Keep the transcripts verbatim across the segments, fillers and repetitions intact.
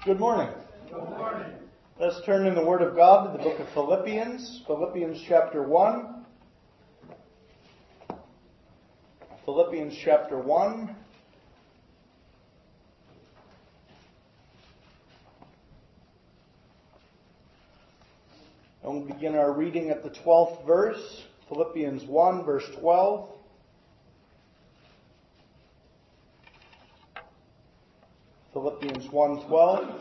Good morning. Good morning. Let's turn in the Word of God to the book of Philippians, Philippians chapter one. Philippians chapter one. And we'll begin our reading at the twelfth verse, Philippians one, verse twelve. Philippians one twelve.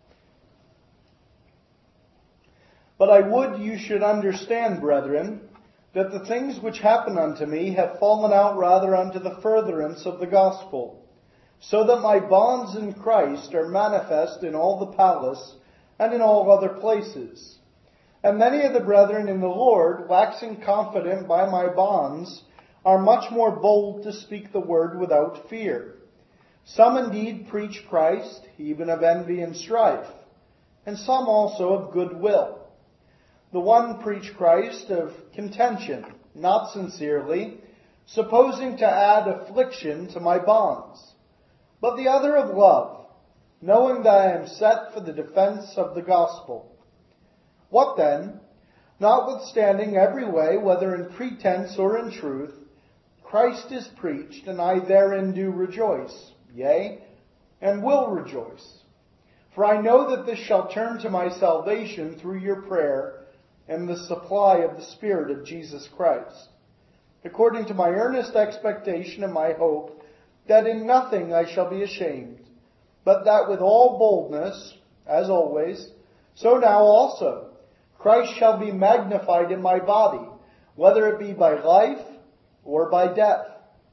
But I would you should understand, brethren, that the things which happen unto me have fallen out rather unto the furtherance of the gospel, so that my bonds in Christ are manifest in all the palace and in all other places. And many of the brethren in the Lord, waxing confident by my bonds, are much more bold to speak the word without fear. Some indeed preach Christ, even of envy and strife, and some also of good will. The one preach Christ of contention, not sincerely, supposing to add affliction to my bonds, but the other of love, knowing that I am set for the defense of the gospel. What then? Notwithstanding every way, whether in pretense or in truth, Christ is preached, and I therein do rejoice. Yea, and will rejoice. For I know that this shall turn to my salvation through your prayer and the supply of the Spirit of Jesus Christ, according to my earnest expectation and my hope, that in nothing I shall be ashamed, but that with all boldness, as always, so now also, Christ shall be magnified in my body, whether it be by life or by death.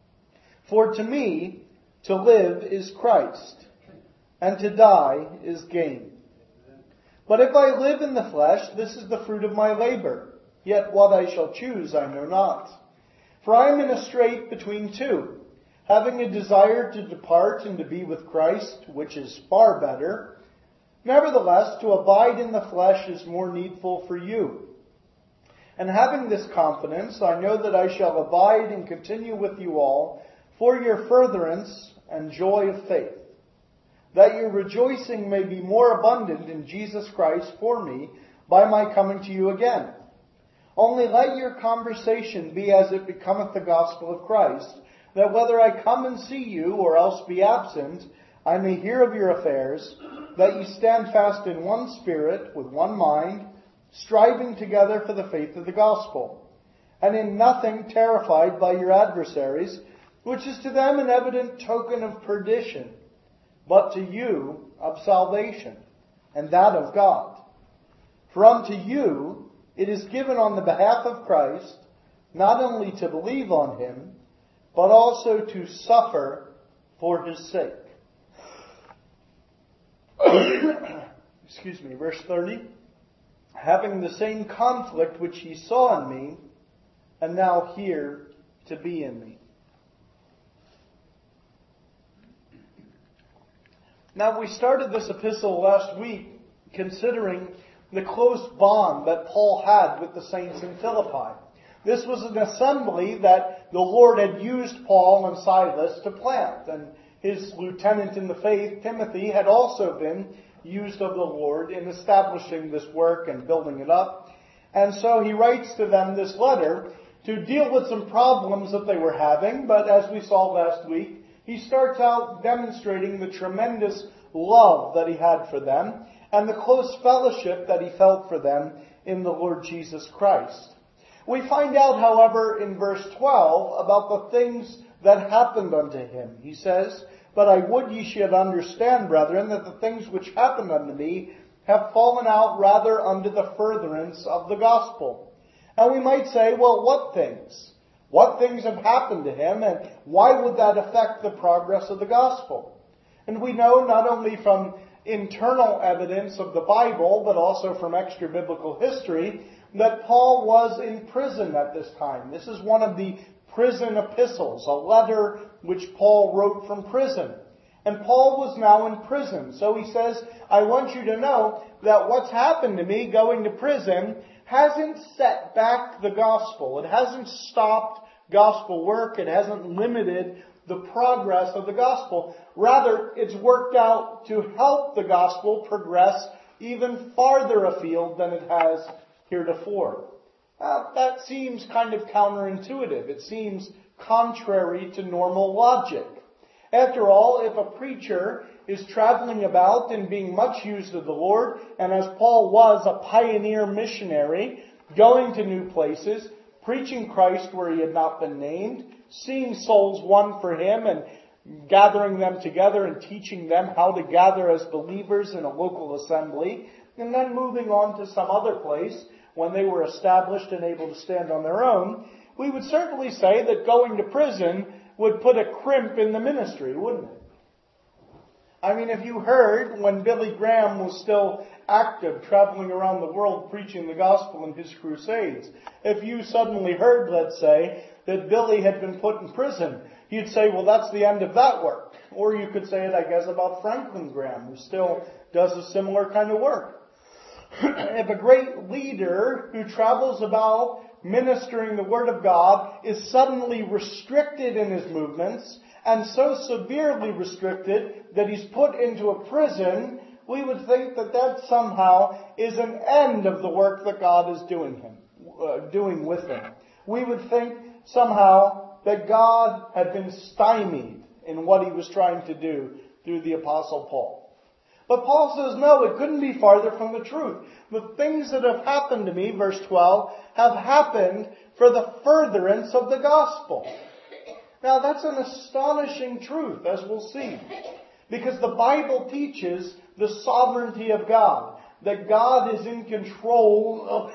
For to me, to live is Christ, and to die is gain. But if I live in the flesh, this is the fruit of my labor. Yet what I shall choose I know not. For I am in a strait between two, having a desire to depart and to be with Christ, which is far better. Nevertheless, to abide in the flesh is more needful for you. And having this confidence, I know that I shall abide and continue with you all for your furtherance and joy of faith, that your rejoicing may be more abundant in Jesus Christ for me by my coming to you again. Only let your conversation be as it becometh the gospel of Christ, that whether I come and see you or else be absent, I may hear of your affairs, that ye stand fast in one spirit, with one mind, striving together for the faith of the gospel, and in nothing terrified by your adversaries, which is to them an evident token of perdition, but to you of salvation, and that of God. For unto you it is given on the behalf of Christ, not only to believe on him, but also to suffer for his sake. Excuse me, verse thirty. Having the same conflict which ye saw in me, and now here to be in me. Now, we started this epistle last week considering the close bond that Paul had with the saints in Philippi. This was an assembly that the Lord had used Paul and Silas to plant, and his lieutenant in the faith, Timothy, had also been used of the Lord in establishing this work and building it up. And so he writes to them this letter to deal with some problems that they were having, but as we saw last week, he starts out demonstrating the tremendous love that he had for them and the close fellowship that he felt for them in the Lord Jesus Christ. We find out, however, in verse twelve about the things that happened unto him. He says, But I would ye should understand, brethren, that the things which happened unto me have fallen out rather unto the furtherance of the gospel. And we might say, well, what things? What things have happened to him, and why would that affect the progress of the gospel? And we know not only from internal evidence of the Bible, but also from extra-biblical history, that Paul was in prison at this time. This is one of the prison epistles, a letter which Paul wrote from prison. And Paul was now in prison. So he says, I want you to know that what's happened to me going to prison hasn't set back the gospel. It hasn't stopped gospel work. It hasn't limited the progress of the gospel. Rather, it's worked out to help the gospel progress even farther afield than it has heretofore. Uh, that seems kind of counterintuitive. It seems contrary to normal logic. After all, if a preacher is traveling about and being much used of the Lord, and as Paul was a pioneer missionary, going to new places, preaching Christ where he had not been named, seeing souls won for him and gathering them together and teaching them how to gather as believers in a local assembly, and then moving on to some other place when they were established and able to stand on their own, we would certainly say that going to prison would put a crimp in the ministry, wouldn't it? I mean, if you heard when Billy Graham was still active, traveling around the world preaching the gospel in his crusades, if you suddenly heard, let's say, that Billy had been put in prison, you'd say, well, that's the end of that work. Or you could say it, I guess, about Franklin Graham, who still does a similar kind of work. If a great leader who travels about ministering the Word of God is suddenly restricted in his movements, and so severely restricted that he's put into a prison, we would think that that somehow is an end of the work that God is doing him, uh, doing with him. We would think somehow that God had been stymied in what he was trying to do through the Apostle Paul. But Paul says, no, it couldn't be farther from the truth. The things that have happened to me, verse twelve, have happened for the furtherance of the gospel. Now, that's an astonishing truth, as we'll see. Because the Bible teaches the sovereignty of God. That God is in control of,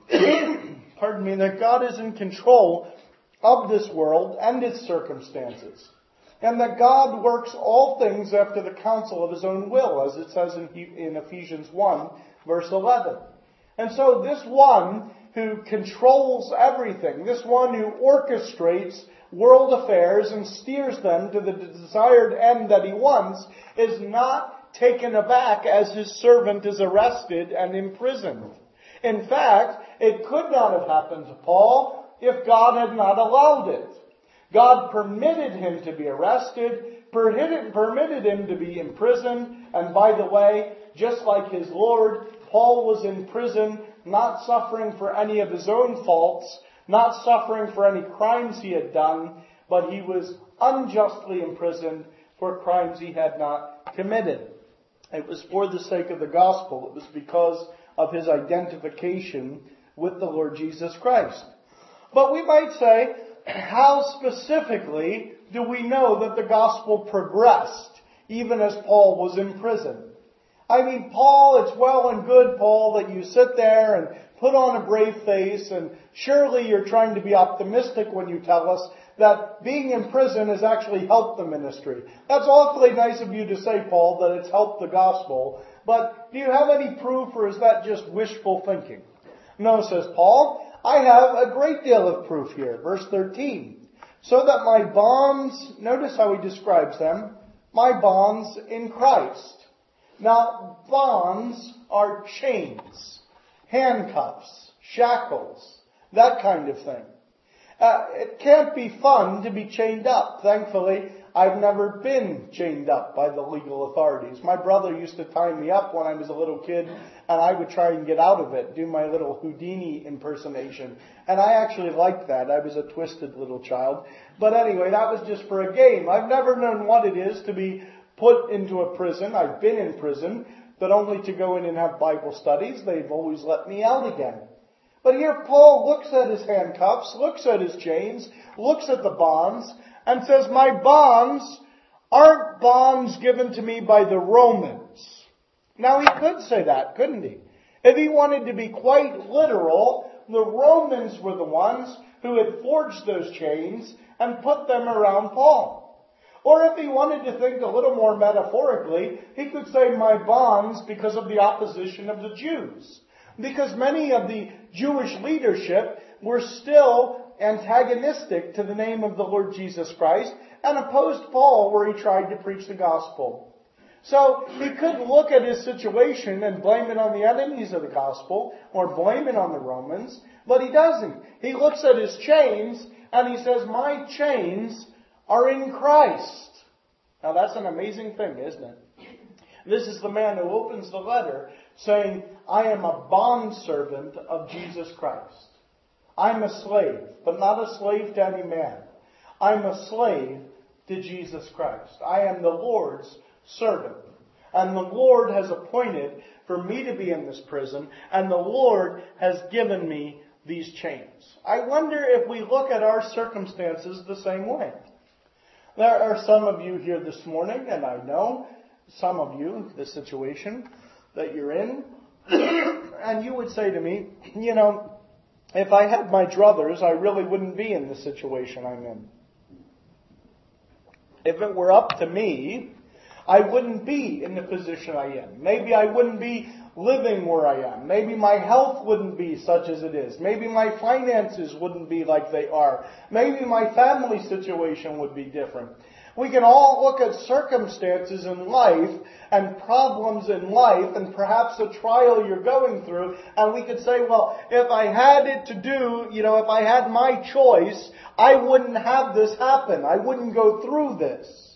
pardon me, that God is in control of this world and its circumstances. And that God works all things after the counsel of his own will, as it says in, in Ephesians one, verse eleven. And so this one who controls everything, this one who orchestrates world affairs and steers them to the desired end that he wants, is not taken aback as his servant is arrested and imprisoned. In fact, it could not have happened to Paul if God had not allowed it. God permitted him to be arrested, permitted him to be imprisoned, and by the way, just like his Lord, Paul was in prison, not suffering for any of his own faults, not suffering for any crimes he had done, but he was unjustly imprisoned for crimes he had not committed. It was for the sake of the gospel. It was because of his identification with the Lord Jesus Christ. But we might say, how specifically do we know that the gospel progressed, even as Paul was in prison? I mean, Paul, it's well and good, Paul, that you sit there and put on a brave face, and surely you're trying to be optimistic when you tell us that being in prison has actually helped the ministry. That's awfully nice of you to say, Paul, that it's helped the gospel. But do you have any proof, or is that just wishful thinking? No, says Paul, I have a great deal of proof here. Verse thirteen. So that my bonds, notice how he describes them, my bonds in Christ. Now, bonds are chains, handcuffs, shackles, that kind of thing. Uh, it can't be fun to be chained up. Thankfully, I've never been chained up by the legal authorities. My brother used to tie me up when I was a little kid, and I would try and get out of it, do my little Houdini impersonation. And I actually liked that. I was a twisted little child. But anyway, that was just for a game. I've never known what it is to be put into a prison. I've been in prison, but only to go in and have Bible studies. They've always let me out again. But here Paul looks at his handcuffs, looks at his chains, looks at the bonds, and says, my bonds aren't bonds given to me by the Romans. Now he could say that, couldn't he? If he wanted to be quite literal, the Romans were the ones who had forged those chains and put them around Paul. Or if he wanted to think a little more metaphorically, he could say my bonds because of the opposition of the Jews. Because many of the Jewish leadership were still antagonistic to the name of the Lord Jesus Christ and opposed Paul where he tried to preach the gospel. So he could look at his situation and blame it on the enemies of the gospel or blame it on the Romans, but he doesn't. He looks at his chains and he says, my chains are in Christ. Now that's an amazing thing, isn't it? This is the man who opens the letter saying, I am a bondservant of Jesus Christ. I'm a slave, but not a slave to any man. I'm a slave to Jesus Christ. I am the Lord's servant. And the Lord has appointed for me to be in this prison, and the Lord has given me these chains. I wonder if we look at our circumstances the same way. There are some of you here this morning, and I know some of you, the situation that you're in, and you would say to me, you know, if I had my druthers, I really wouldn't be in the situation I'm in. If it were up to me, I wouldn't be in the position I am. Maybe I wouldn't be living where I am. Maybe my health wouldn't be such as it is. Maybe my finances wouldn't be like they are. Maybe my family situation would be different. We can all look at circumstances in life and problems in life and perhaps a trial you're going through, and we could say, well, if I had it to do, you know, if I had my choice, I wouldn't have this happen. I wouldn't go through this.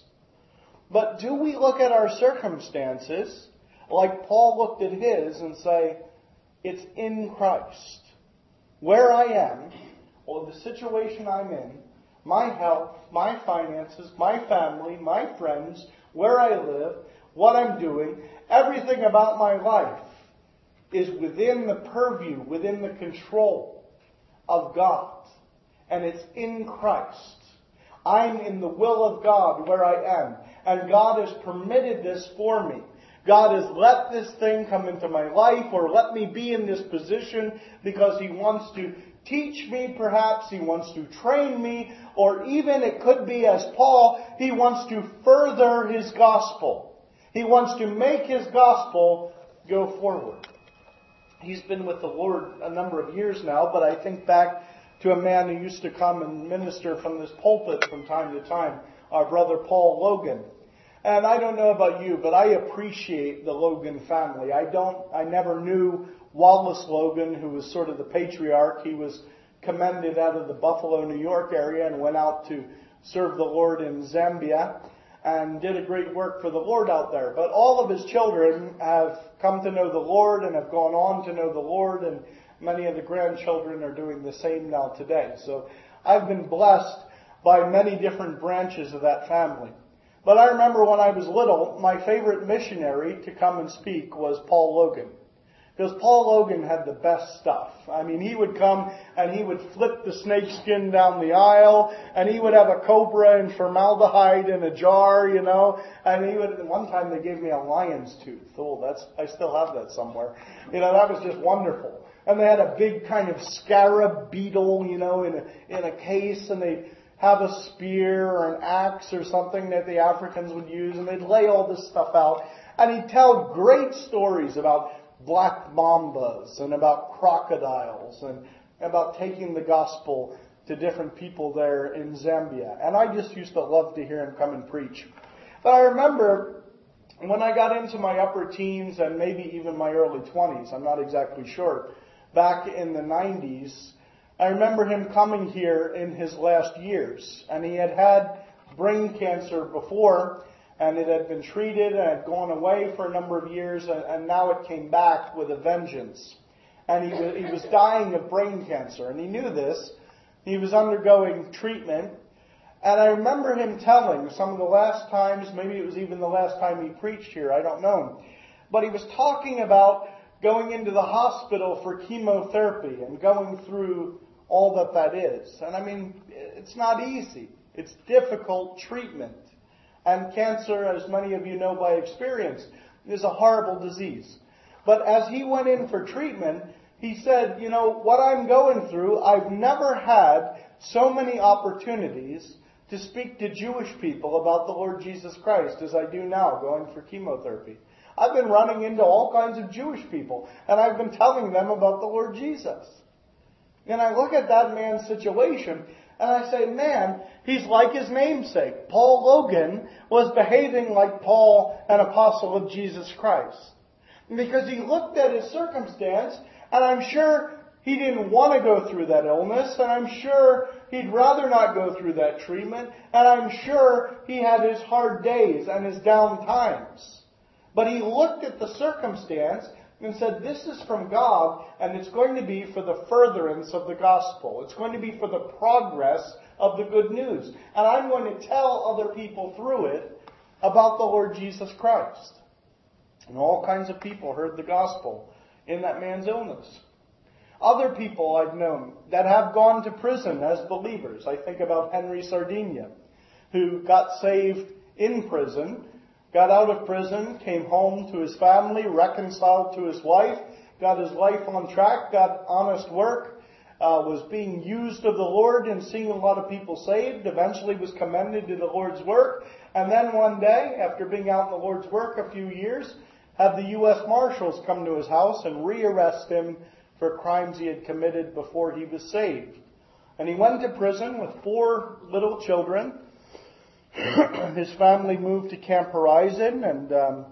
But do we look at our circumstances like Paul looked at his and say, it's in Christ. Where I am, or the situation I'm in, my health, my finances, my family, my friends, where I live, what I'm doing, everything about my life is within the purview, within the control of God. And it's in Christ. I'm in the will of God where I am. And God has permitted this for me. God has let this thing come into my life or let me be in this position because He wants to teach me perhaps. He wants to train me. Or even it could be as Paul, he wants to further his gospel. He wants to make his gospel go forward. He's been with the Lord a number of years now, but I think back to a man who used to come and minister from this pulpit from time to time, our brother Paul Logan. And I don't know about you, but I appreciate the Logan family. I don't, I never knew Wallace Logan, who was sort of the patriarch. He was commended out of the Buffalo, New York area and went out to serve the Lord in Zambia and did a great work for the Lord out there. But all of his children have come to know the Lord and have gone on to know the Lord, and many of the grandchildren are doing the same now today. So I've been blessed by many different branches of that family. But I remember when I was little, my favorite missionary to come and speak was Paul Logan. Because Paul Logan had the best stuff. I mean, he would come and he would flip the snake skin down the aisle, and he would have a cobra and formaldehyde in a jar, you know, and he would, one time they gave me a lion's tooth. Oh, that's, I still have that somewhere. You know, that was just wonderful. And they had a big kind of scarab beetle, you know, in a, in a case, and they have a spear or an axe or something that the Africans would use, and they'd lay all this stuff out. And he'd tell great stories about black mambas and about crocodiles and about taking the gospel to different people there in Zambia. And I just used to love to hear him come and preach. But I remember when I got into my upper teens and maybe even my early twenties, I'm not exactly sure, back in the nineties, I remember him coming here in his last years. And he had had brain cancer before, and it had been treated and had gone away for a number of years, and, and now it came back with a vengeance. And he was, he was dying of brain cancer, and he knew this. He was undergoing treatment. And I remember him telling some of the last times, maybe it was even the last time he preached here, I don't know. But he was talking about going into the hospital for chemotherapy and going through all that that is. And I mean, it's not easy. It's difficult treatment. And cancer, as many of you know by experience, is a horrible disease. But as he went in for treatment, he said, you know, what I'm going through, I've never had so many opportunities to speak to Jewish people about the Lord Jesus Christ as I do now going for chemotherapy. I've been running into all kinds of Jewish people, and I've been telling them about the Lord Jesus. And I look at that man's situation, and I say, man, he's like his namesake. Paul Logan was behaving like Paul, an apostle of Jesus Christ. Because he looked at his circumstance, and I'm sure He didn't want to go through that illness, and I'm sure he'd rather not go through that treatment, and I'm sure he had his hard days and his down times. But he looked at the circumstance and said, this is from God, and it's going to be for the furtherance of the gospel. It's going to be for the progress of the good news. And I'm going to tell other people through it about the Lord Jesus Christ. And all kinds of people heard the gospel in that man's illness. Other people I've known that have gone to prison as believers. I think about Henry Sardinia, who got saved in prison, got out of prison, came home to his family, reconciled to his wife, got his life on track, got honest work, uh, was being used of the Lord and seeing a lot of people saved, eventually was commended to the Lord's work, and then one day, after being out in the Lord's work a few years, had the U S Marshals come to his house and rearrest him for crimes he had committed before he was saved. And he went to prison with four little children. His family moved to Camp Horizon, and um,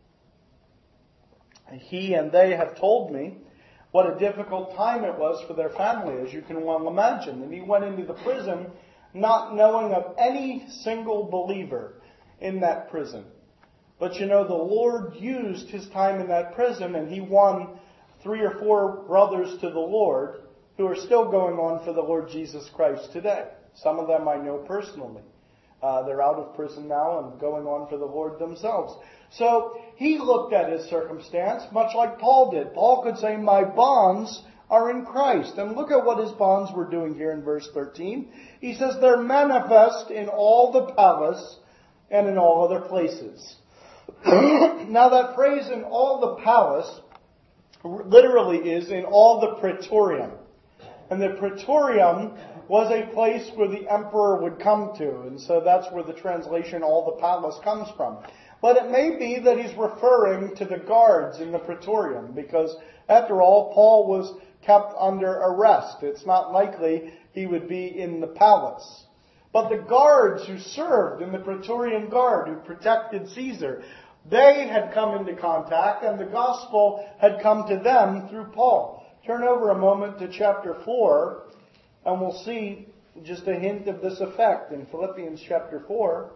he and they have told me what a difficult time it was for their family, as you can well imagine. And he went into the prison not knowing of any single believer in that prison. But you know, the Lord used his time in that prison, and he won three or four brothers to the Lord who are still going on for the Lord Jesus Christ today. Some of them I know personally. Uh, they're out of prison now and going on for the Lord themselves. So he looked at his circumstance much like Paul did. Paul could say, my bonds are in Christ. And look at what his bonds were doing here in verse thirteen. He says, they're manifest in all the palace and in all other places. Now that phrase, in all the palace, literally is in all the praetorium. And the praetorium was a place where the emperor would come to. And so that's where the translation, all the palace, comes from. But it may be that he's referring to the guards in the praetorium, because after all, Paul was kept under arrest. It's not likely he would be in the palace. But the guards who served in the Praetorian Guard, who protected Caesar, they had come into contact, and the gospel had come to them through Paul. Turn over a moment to chapter four, and we'll see just a hint of this effect in Philippians chapter four.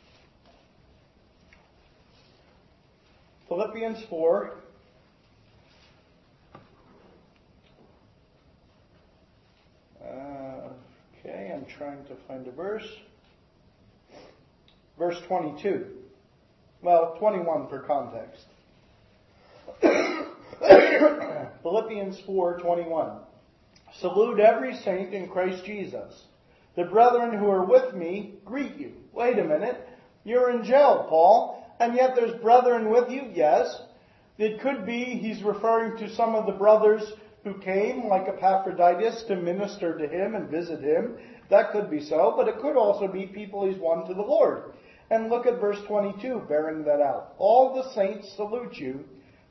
Philippians four. Uh, okay, I'm trying to find a verse. Verse twenty-two. Well, twenty-one for context. Philippians four twenty-one. Salute every saint in Christ Jesus. The brethren who are with me greet you. Wait a minute. You're in jail, Paul, and yet there's brethren with you? Yes. It could be he's referring to some of the brothers who came, like Epaphroditus, to minister to him and visit him. That could be so, but it could also be people he's won to the Lord. And look at verse twenty-two, bearing that out. All the saints salute you,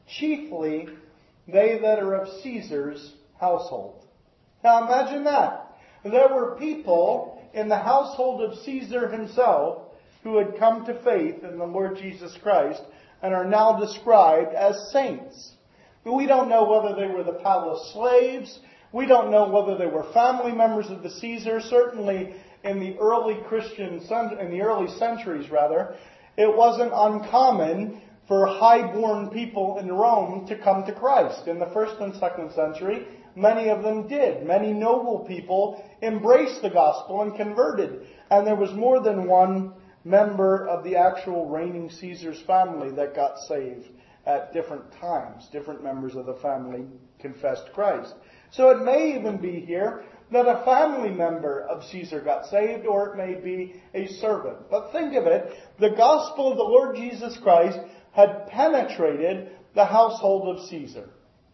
chiefly they that are of Caesar's household. Now imagine that. There were people in the household of Caesar himself who had come to faith in the Lord Jesus Christ and are now described as saints. We don't know whether they were the palace slaves. We don't know whether they were family members of the Caesar. Certainly in the early Christian, in the early centuries rather, it wasn't uncommon for high-born people in Rome to come to Christ. In the first and second century, many of them did. Many noble people embraced the gospel and converted. And there was more than one member of the actual reigning Caesar's family that got saved at different times. Different members of the family confessed Christ. So it may even be here that a family member of Caesar got saved, or it may be a servant. But think of it, the gospel of the Lord Jesus Christ had penetrated the household of Caesar.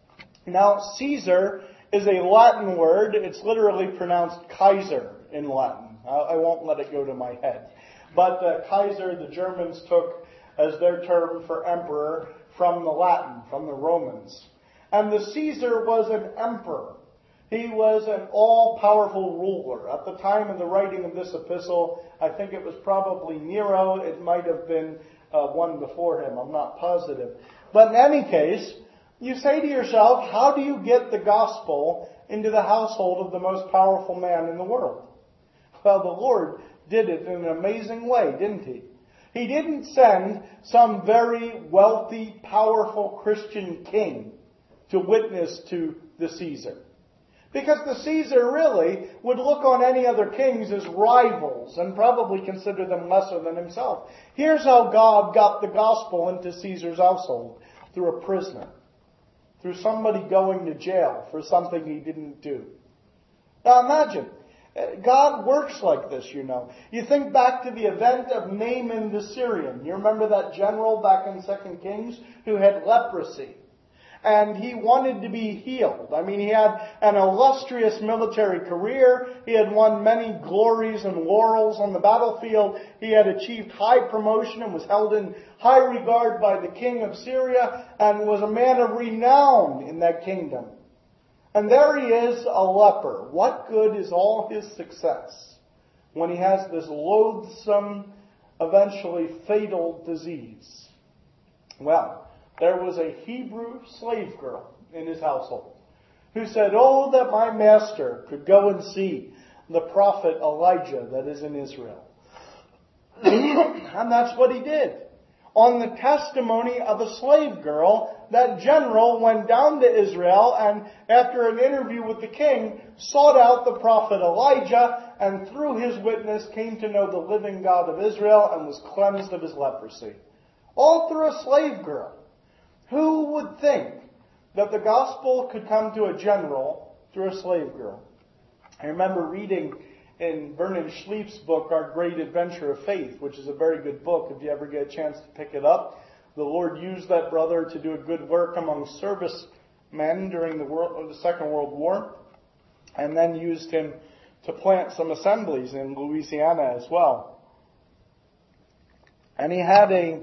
Now, Caesar is a Latin word. It's literally pronounced Kaiser in Latin. I won't let it go to my head. But uh, Kaiser, the Germans took as their term for emperor from the Latin, from the Romans. And the Caesar was an emperor. He was an all-powerful ruler. At the time of the writing of this epistle, I think it was probably Nero. It might have been uh, one before him. I'm not positive. But in any case, You say to yourself, how do you get the gospel into the household of the most powerful man in the world? Well, the Lord did it in an amazing way, didn't He? He didn't send some very wealthy, powerful Christian king to witness to the Caesar. Because the Caesar really would look on any other kings as rivals and probably consider them lesser than himself. Here's how God got the gospel into Caesar's household. Through a prisoner. Through somebody going to jail for something he didn't do. Now imagine, God works like this, you know. You think back to the event of Naaman the Syrian. You remember that general back in Second Kings who had leprosy. And he wanted to be healed. I mean, he had an illustrious military career. He had won many glories and laurels on the battlefield. He had achieved high promotion and was held in high regard by the king of Syria and was a man of renown in that kingdom. And there he is, a leper. What good is all his success when he has this loathsome, eventually fatal disease? Well, there was a Hebrew slave girl in his household who said, "Oh, that my master could go and see the prophet Elijah that is in Israel." And that's what he did. On the testimony of a slave girl, that general went down to Israel and after an interview with the king, sought out the prophet Elijah and through his witness came to know the living God of Israel and was cleansed of his leprosy. All through a slave girl. Who would think that the gospel could come to a general through a slave girl? I remember reading in Vernon Schlieff's book, Our Great Adventure of Faith, which is a very good book if you ever get a chance to pick it up. The Lord used that brother to do a good work among servicemen during the, world, the Second World War, and then used him to plant some assemblies in Louisiana as well. And he had a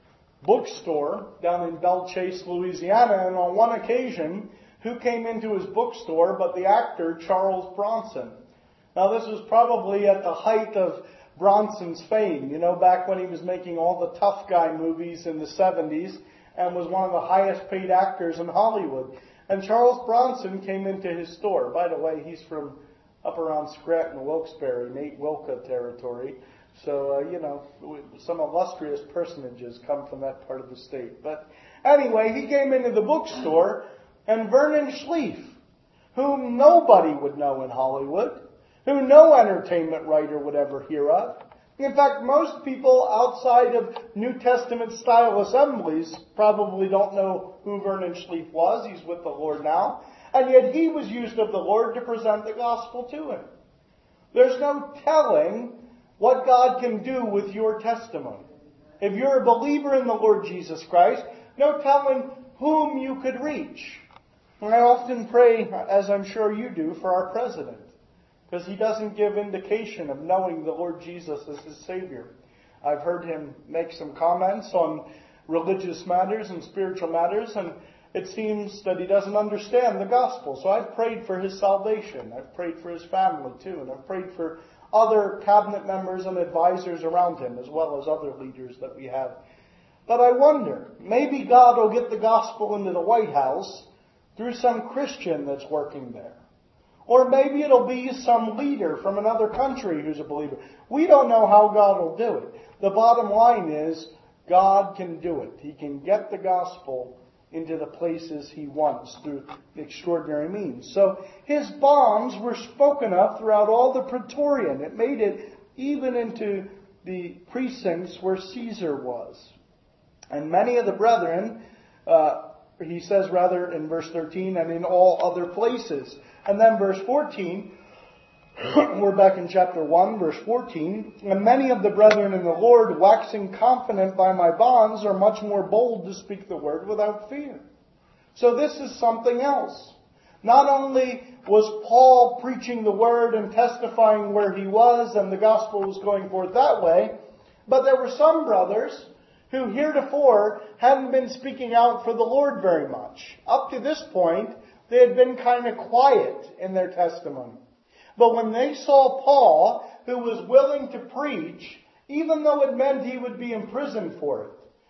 bookstore down in Belle Chase, Louisiana, and on one occasion, who came into his bookstore but the actor Charles Bronson. Now this was probably at the height of Bronson's fame, you know, back when he was making all the tough guy movies in the seventies and was one of the highest paid actors in Hollywood. And Charles Bronson came into his store. By the way, he's from up around Scranton, Wilkes-Barre, Nate Wilka territory. So, uh, you know, some illustrious personages come from that part of the state. But anyway, he came into the bookstore, and Vernon Schlieff, whom nobody would know in Hollywood, who no entertainment writer would ever hear of. In fact, most people outside of New Testament style assemblies probably don't know who Vernon Schlieff was. He's with the Lord now. And yet he was used of the Lord to present the gospel to him. There's no telling what God can do with your testimony. If you're a believer in the Lord Jesus Christ, no telling whom you could reach. And I often pray, as I'm sure you do, for our president, because he doesn't give indication of knowing the Lord Jesus as his Savior. I've heard him make some comments on religious matters and spiritual matters, and it seems that he doesn't understand the gospel. So I've prayed for his salvation. I've prayed for his family too, and I've prayed for other cabinet members and advisors around him, as well as other leaders that we have. But I wonder, maybe God will get the gospel into the White House through some Christian that's working there. Or maybe it'll be some leader from another country who's a believer. We don't know how God will do it. The bottom line is, God can do it. He can get the gospel into the places he wants through extraordinary means. So his bonds were spoken of throughout all the Praetorian. It made it even into the precincts where Caesar was. And many of the brethren, uh, he says rather in verse thirteen, and in all other places. And then verse fourteen, we're back in chapter one, verse fourteen. And many of the brethren in the Lord, waxing confident by my bonds, are much more bold to speak the word without fear. So this is something else. Not only was Paul preaching the word and testifying where he was, and the gospel was going forth that way, but there were some brothers who heretofore hadn't been speaking out for the Lord very much. Up to this point, they had been kind of quiet in their testimony. But when they saw Paul, who was willing to preach, even though it meant he would be imprisoned for it,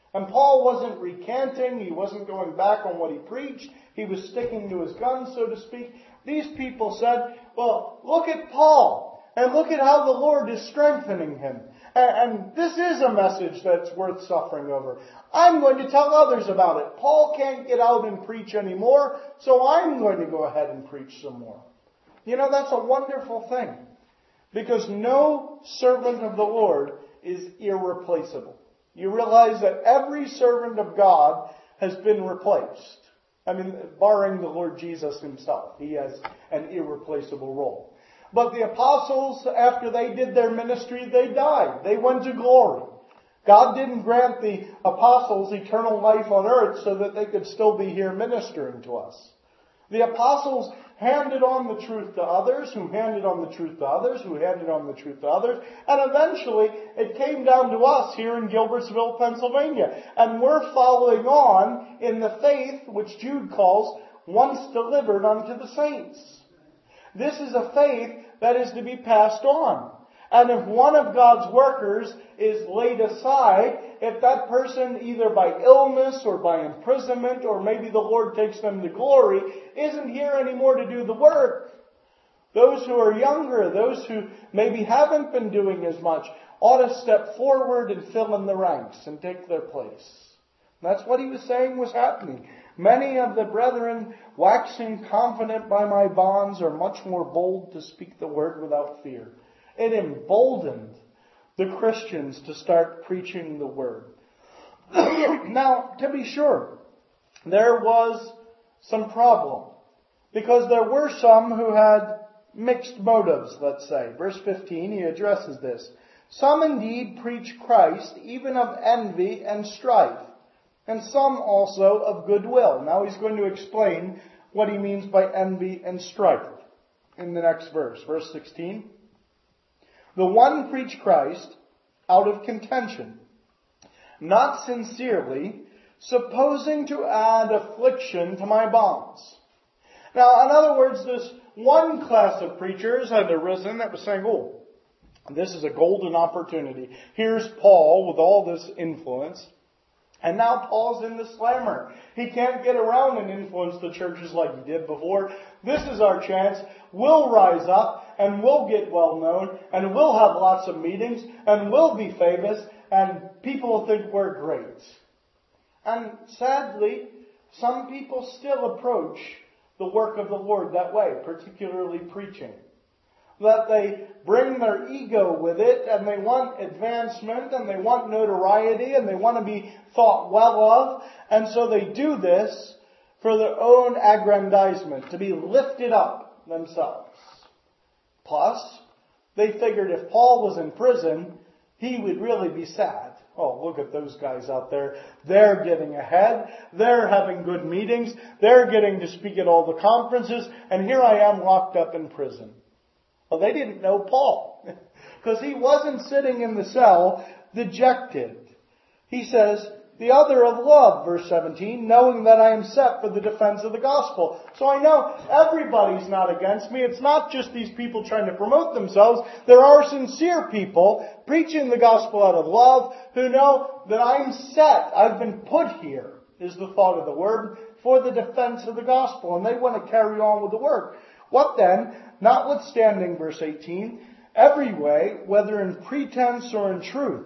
And Paul wasn't recanting. He wasn't going back on what he preached. He was sticking to his guns, so to speak. These people said, well, look at Paul. And look at how the Lord is strengthening him. And this is a message that's worth suffering over. I'm going to tell others about it. Paul can't get out and preach anymore, so I'm going to go ahead and preach some more. You know, that's a wonderful thing. Because no servant of the Lord is irreplaceable. You realize that every servant of God has been replaced. I mean, barring the Lord Jesus himself. He has an irreplaceable role. But the apostles, after they did their ministry, they died. They went to glory. God didn't grant the apostles eternal life on earth so that they could still be here ministering to us. The apostles handed on the truth to others, who handed on the truth to others, who handed on the truth to others, and eventually it came down to us here in Gilbertsville, Pennsylvania. And we're following on in the faith which Jude calls once delivered unto the saints. This is a faith that is to be passed on. And if one of God's workers is laid aside, if that person either by illness or by imprisonment or maybe the Lord takes them to glory, isn't here anymore to do the work, those who are younger, those who maybe haven't been doing as much, ought to step forward and fill in the ranks and take their place. That's what he was saying was happening. Many of the brethren, waxing confident by my bonds, are much more bold to speak the word without fear. It emboldened the Christians to start preaching the word. Now, to be sure, there was some problem. Because there were some who had mixed motives, let's say. Verse fifteen, he addresses this. Some indeed preach Christ, even of envy and strife, and some also of goodwill. Now he's going to explain what he means by envy and strife in the next verse. Verse sixteen. The one preach Christ out of contention, not sincerely, supposing to add affliction to my bonds. Now, in other words, this one class of preachers had arisen that was saying, oh, this is a golden opportunity. Here's Paul with all this influence. And now Paul's in the slammer. He can't get around and influence the churches like he did before. This is our chance. We'll rise up and we'll get well known and we'll have lots of meetings and we'll be famous and people will think we're great. And sadly, some people still approach the work of the Lord that way, particularly preaching. That they bring their ego with it and they want advancement and they want notoriety and they want to be thought well of. And so they do this for their own aggrandizement, to be lifted up themselves. Plus, they figured if Paul was in prison, he would really be sad. Oh, look at those guys out there. They're getting ahead. They're having good meetings. They're getting to speak at all the conferences. And here I am locked up in prison. Well, they didn't know Paul. Because he wasn't sitting in the cell dejected. He says, the other of love, verse seventeen, knowing that I am set for the defense of the gospel. So I know everybody's not against me. It's not just these people trying to promote themselves. There are sincere people preaching the gospel out of love who know that I'm set. I've been put here, is the thought of the word, for the defense of the gospel. And they want to carry on with the work. What then? Notwithstanding, verse eighteen, every way, whether in pretense or in truth,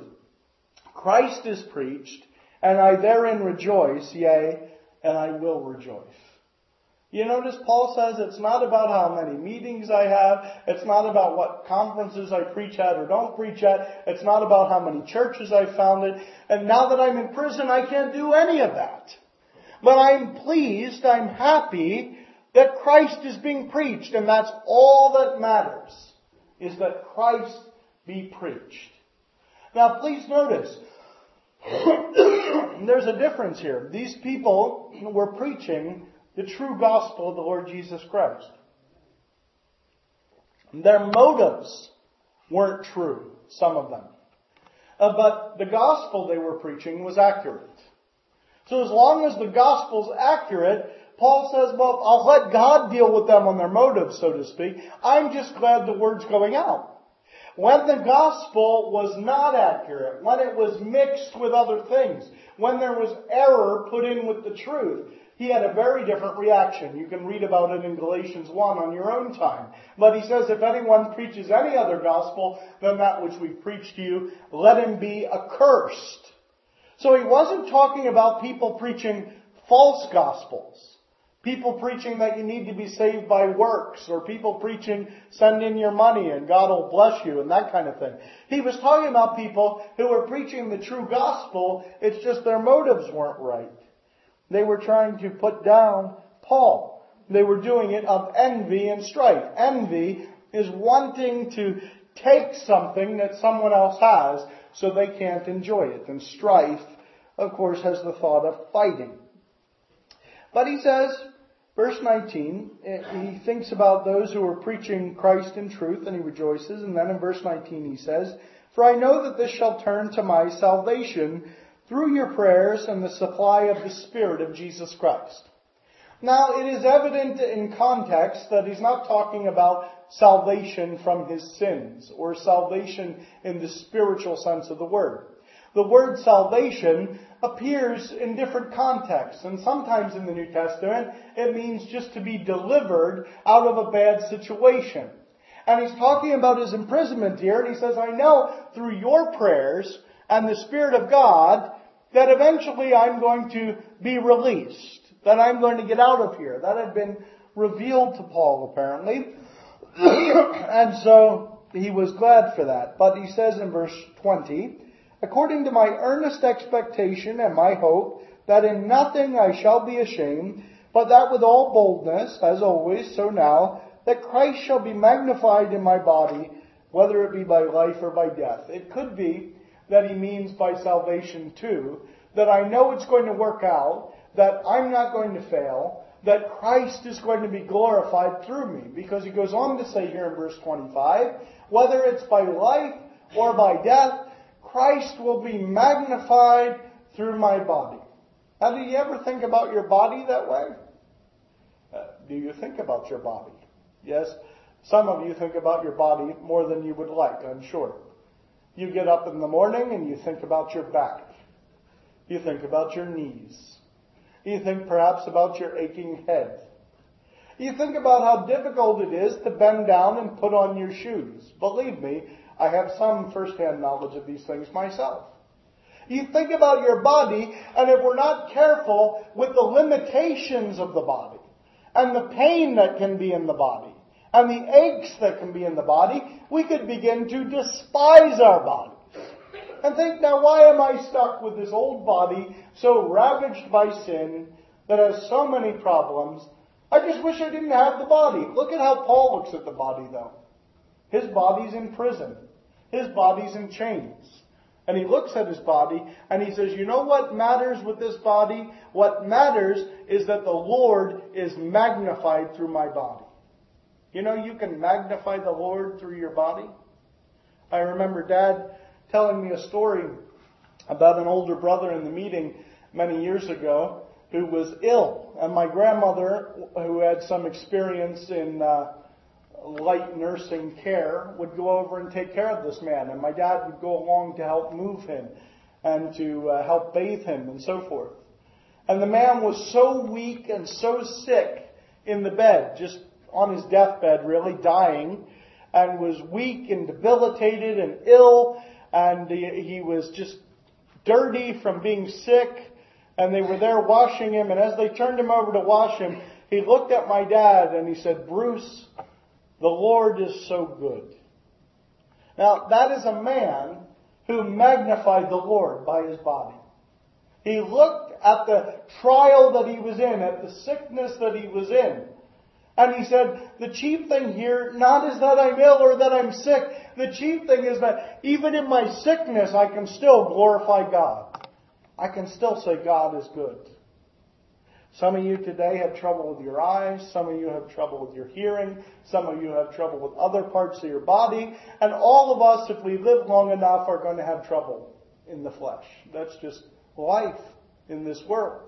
Christ is preached, and I therein rejoice, yea, and I will rejoice. You notice Paul says it's not about how many meetings I have. It's not about what conferences I preach at or don't preach at. It's not about how many churches I founded. And now that I'm in prison, I can't do any of that. But I'm pleased, I'm happy that Christ is being preached. And that's all that matters, is that Christ be preached. Now please notice, there's a difference here. These people were preaching the true gospel of the Lord Jesus Christ. Their motives weren't true, some of them. Uh, but the gospel they were preaching was accurate. So as long as the gospel's accurate, Paul says, well, I'll let God deal with them on their motives, so to speak. I'm just glad the word's going out. When the gospel was not accurate, when it was mixed with other things, when there was error put in with the truth, he had a very different reaction. You can read about it in Galatians one on your own time. But he says, if anyone preaches any other gospel than that which we preach to you, let him be accursed. So he wasn't talking about people preaching false gospels. People preaching that you need to be saved by works, or people preaching send in your money and God will bless you and that kind of thing. He was talking about people who were preaching the true gospel, it's just their motives weren't right. They were trying to put down Paul. They were doing it of envy and strife. Envy is wanting to take something that someone else has so they can't enjoy it. And strife, of course, has the thought of fighting. But he says, verse nineteen, he thinks about those who are preaching Christ in truth, and he rejoices. And then in verse nineteen he says, for I know that this shall turn to my salvation through your prayers and the supply of the Spirit of Jesus Christ. Now, it is evident in context that he's not talking about salvation from his sins, or salvation in the spiritual sense of the word. The word salvation appears in different contexts, and sometimes in the New Testament it means just to be delivered out of a bad situation. And he's talking about his imprisonment here, and he says, I know through your prayers and the Spirit of God that eventually I'm going to be released, that I'm going to get out of here. That had been revealed to Paul apparently, and so he was glad for that. But he says in verse twenty, according to my earnest expectation and my hope, that in nothing I shall be ashamed, but that with all boldness, as always, so now, that Christ shall be magnified in my body, whether it be by life or by death. It could be that he means by salvation too, that I know it's going to work out, that I'm not going to fail, that Christ is going to be glorified through me. Because he goes on to say here in verse twenty-five, whether it's by life or by death, Christ will be magnified through my body. Now, do you ever think about your body that way? Uh, do you think about your body? Yes, some of you think about your body more than you would like, I'm sure. You get up in the morning and you think about your back. You think about your knees. You think perhaps about your aching head. You think about how difficult it is to bend down and put on your shoes. Believe me, I have some first-hand knowledge of these things myself. You think about your body, and if we're not careful with the limitations of the body, and the pain that can be in the body, and the aches that can be in the body, we could begin to despise our bodies. And think, now why am I stuck with this old body so ravaged by sin that has so many problems? I just wish I didn't have the body. Look at how Paul looks at the body though. His body's in prison. His body's in chains. And he looks at his body and he says, you know what matters with this body? What matters is that the Lord is magnified through my body. You know, you can magnify the Lord through your body. I remember Dad telling me a story about an older brother in the meeting many years ago who was ill. And my grandmother, who had some experience in uh, light nursing care, would go over and take care of this man. And my dad would go along to help move him and to uh, help bathe him and so forth. And the man was so weak and so sick in the bed, just on his deathbed really, dying, and was weak and debilitated and ill, and he, he was just dirty from being sick, and they were there washing him, and as they turned him over to wash him, he looked at my dad and he said, Bruce, the Lord is so good. Now, that is a man who magnified the Lord by his body. He looked at the trial that he was in, at the sickness that he was in, and he said, the chief thing here, not is that I'm ill or that I'm sick. The chief thing is that even in my sickness, I can still glorify God. I can still say God is good. Some of you today have trouble with your eyes. Some of you have trouble with your hearing. Some of you have trouble with other parts of your body. And all of us, if we live long enough, are going to have trouble in the flesh. That's just life in this world.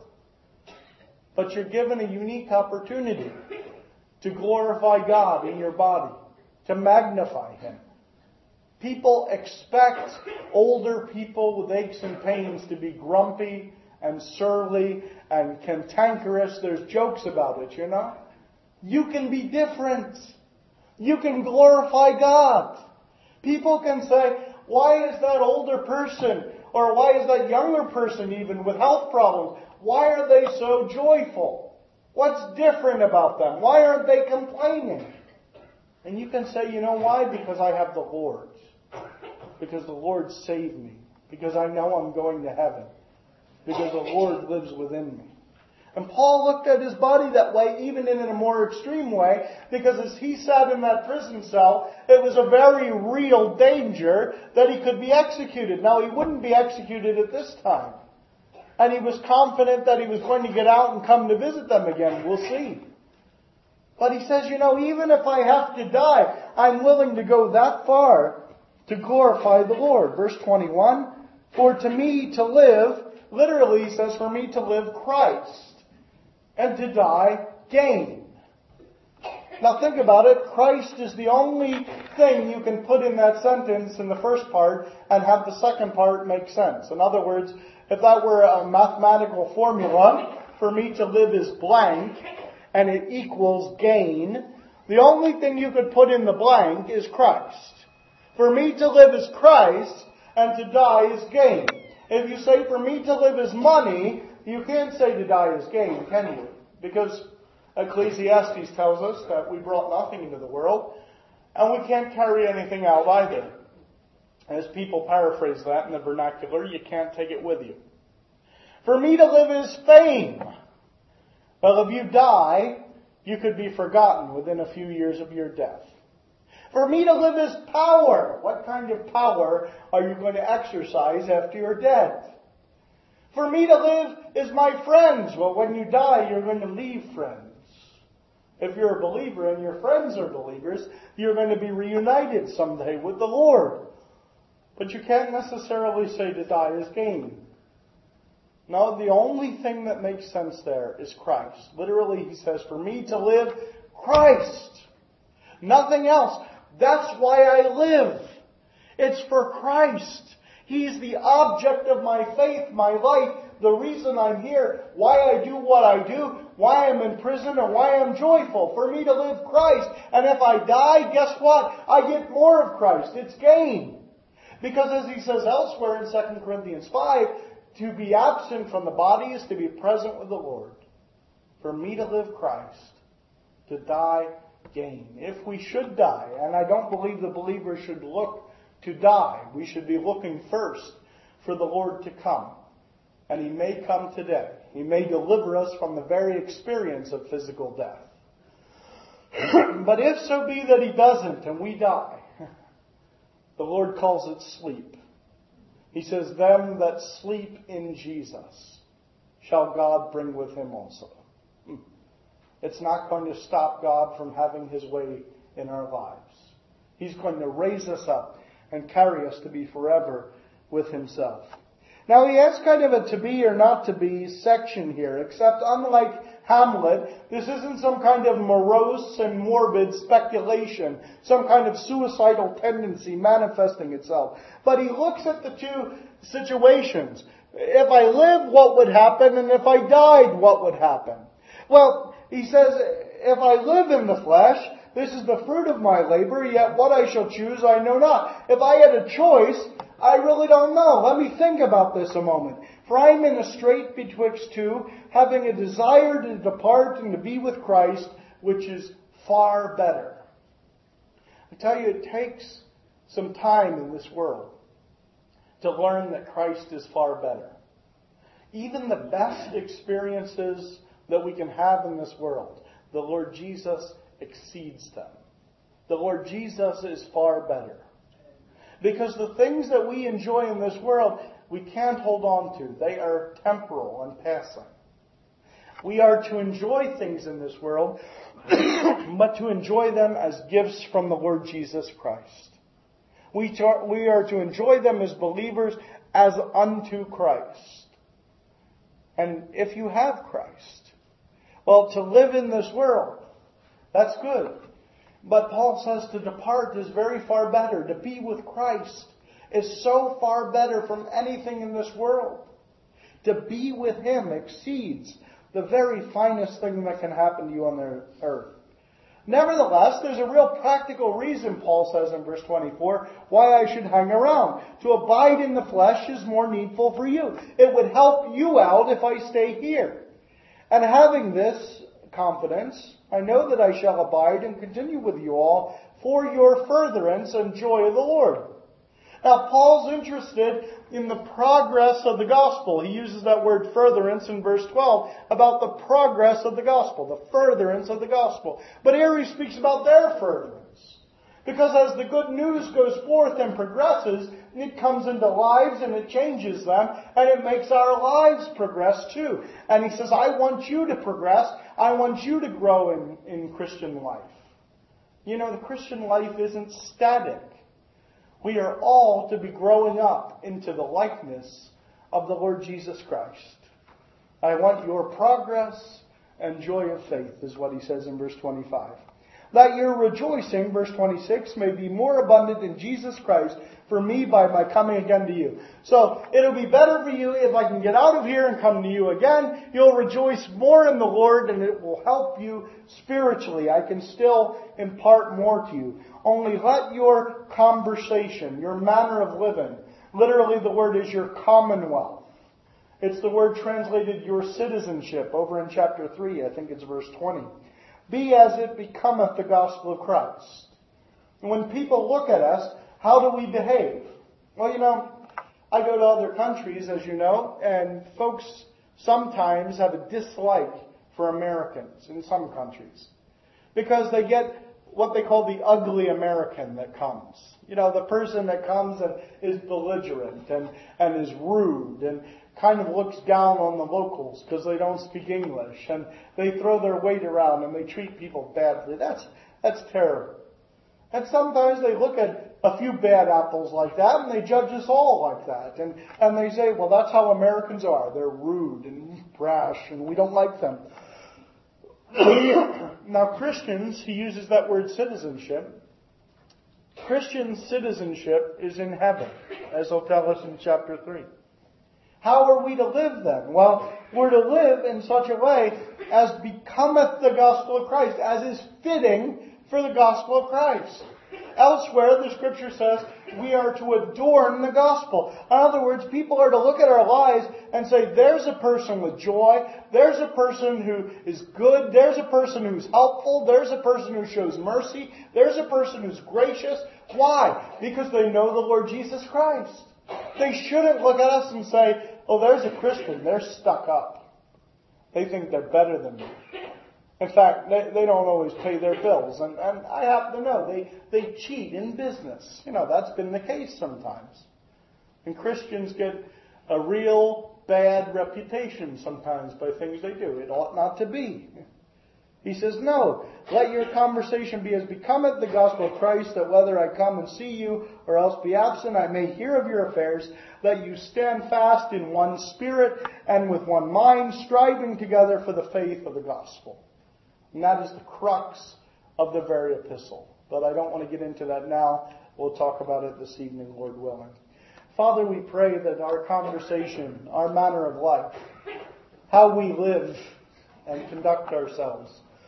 But you're given a unique opportunity to glorify God in your body, to magnify Him, People expect older people with aches and pains to be grumpy and surly and cantankerous. There's jokes about it, you know. You can be different. You can glorify God. People can say, why is that older person, or why is that younger person even with health problems, why are they so joyful? What's different about them? Why aren't they complaining? And you can say, you know why? Because I have the Lord. Because the Lord saved me. Because I know I'm going to heaven. Because the Lord lives within me. And Paul looked at his body that way, even in a more extreme way, because as he sat in that prison cell, it was a very real danger that he could be executed. Now, he wouldn't be executed at this time. And he was confident that he was going to get out and come to visit them again. We'll see. But he says, you know, even if I have to die, I'm willing to go that far to glorify the Lord. Verse twenty-one, for to me to live, literally he says, for me to live Christ, and to die gain. Now think about it. Christ is the only thing you can put in that sentence in the first part and have the second part make sense. In other words, if that were a mathematical formula, for me to live is blank, and it equals gain, the only thing you could put in the blank is Christ. For me to live is Christ, and to die is gain. If you say for me to live is money, you can't say to die is gain, can you? Because Ecclesiastes tells us that we brought nothing into the world, and we can't carry anything out either. As people paraphrase that in the vernacular, you can't take it with you. For me to live is fame. Well, if you die, you could be forgotten within a few years of your death. For me to live is power. What kind of power are you going to exercise after you're dead? For me to live is my friends. Well, when you die, you're going to leave friends. If you're a believer and your friends are believers, you're going to be reunited someday with the Lord. But you can't necessarily say to die is gain. No, the only thing that makes sense there is Christ. Literally, he says, for me to live, Christ. Nothing else. That's why I live. It's for Christ. He's the object of my faith, my life, the reason I'm here, why I do what I do, why I'm in prison, or why I'm joyful. For me to live Christ. And if I die, guess what? I get more of Christ. It's gain. Because as he says elsewhere in Second Corinthians five, to be absent from the body is to be present with the Lord. For me to live Christ, to die gain. If we should die, and I don't believe the believer should look to die, we should be looking first for the Lord to come. And He may come today. He may deliver us from the very experience of physical death. But if so be that He doesn't and we die, the Lord calls it sleep. He says, them that sleep in Jesus shall God bring with Him also. It's not going to stop God from having His way in our lives. He's going to raise us up and carry us to be forever with Himself. Now he has kind of a to be or not to be section here, except unlike Hamlet, this isn't some kind of morose and morbid speculation, some kind of suicidal tendency manifesting itself. But he looks at the two situations. If I lived, what would happen? And if I died, what would happen? Well, he says, if I live in the flesh, this is the fruit of my labor, yet what I shall choose I know not. If I had a choice, I really don't know. Let me think about this a moment. For I am in a strait betwixt two, having a desire to depart and to be with Christ, which is far better. I tell you, it takes some time in this world to learn that Christ is far better. Even the best experiences that we can have in this world, the Lord Jesus exceeds them. The Lord Jesus is far better. Because the things that we enjoy in this world, we can't hold on to. They are temporal and passing. We are to enjoy things in this world, but to enjoy them as gifts from the Lord Jesus Christ. We are to enjoy them as believers as unto Christ. And if you have Christ, well, to live in this world, that's good. But Paul says to depart is very far better. To be with Christ is so far better from anything in this world. To be with Him exceeds the very finest thing that can happen to you on the earth. Nevertheless, there's a real practical reason, Paul says in verse twenty-four, why I should hang around. To abide in the flesh is more needful for you. It would help you out if I stay here. And having this confidence, I know that I shall abide and continue with you all for your furtherance and joy of the Lord. Now, Paul's interested in the progress of the gospel. He uses that word furtherance in verse twelve about the progress of the gospel, the furtherance of the gospel. But here he speaks about their furtherance. Because as the good news goes forth and progresses, it comes into lives and it changes them, and it makes our lives progress too. And he says, I want you to progress. I want you to grow in, in Christian life. You know, the Christian life isn't static. We are all to be growing up into the likeness of the Lord Jesus Christ. I want your progress and joy of faith, is what he says in verse twenty-five. That your rejoicing, verse twenty-six, may be more abundant in Jesus Christ for me by my coming again to you. So it'll be better for you if I can get out of here and come to you again. You'll rejoice more in the Lord, and it will help you spiritually. I can still impart more to you. Only let your conversation, your manner of living, literally the word is your commonwealth. It's the word translated your citizenship over in chapter three, I think it's verse twenty. Be as it becometh the gospel of Christ. And when people look at us, how do we behave? Well, you know, I go to other countries, as you know, and folks sometimes have a dislike for Americans in some countries. Because they get what they call the ugly American that comes. You know, the person that comes and is belligerent and, and is rude and kind of looks down on the locals because they don't speak English, and they throw their weight around and they treat people badly. That's, that's terrible. And sometimes they look at a few bad apples like that and they judge us all like that. And, and they say, well, that's how Americans are. They're rude and brash and we don't like them. Now, Christians, he uses that word citizenship. Christian citizenship is in heaven, as he'll tell us in chapter three. How are we to live then? Well, we're to live in such a way as becometh the gospel of Christ, as is fitting for the gospel of Christ. Elsewhere, the scripture says we are to adorn the gospel. In other words, people are to look at our lives and say, there's a person with joy, there's a person who is good, there's a person who's helpful, there's a person who shows mercy, there's a person who's gracious. Why? Because they know the Lord Jesus Christ. They shouldn't look at us and say, oh, there's a Christian, they're stuck up. They think they're better than me. In fact, they, they don't always pay their bills. And, and I happen to know they, they cheat in business. You know, that's been the case sometimes. And Christians get a real bad reputation sometimes by things they do. It ought not to be. He says, no, let your conversation be as becometh the gospel of Christ, that whether I come and see you or else be absent, I may hear of your affairs, that you stand fast in one spirit and with one mind, striving together for the faith of the gospel. And that is the crux of the very epistle. But I don't want to get into that now. We'll talk about it this evening, Lord willing. Father, we pray that our conversation, our manner of life, how we live and conduct ourselves,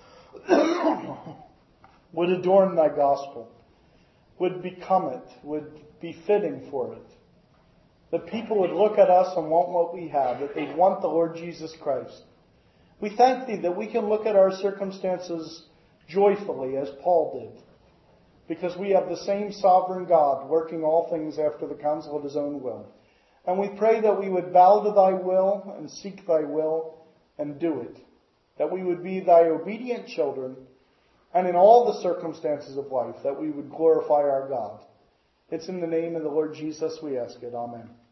would adorn thy gospel, would become it, would be fitting for it. That people would look at us and want what we have, that they'd want the Lord Jesus Christ. We thank thee that we can look at our circumstances joyfully as Paul did, because we have the same sovereign God working all things after the counsel of his own will. And we pray that we would bow to thy will and seek thy will and do it. That we would be thy obedient children, and in all the circumstances of life, that we would glorify our God. It's in the name of the Lord Jesus we ask it. Amen.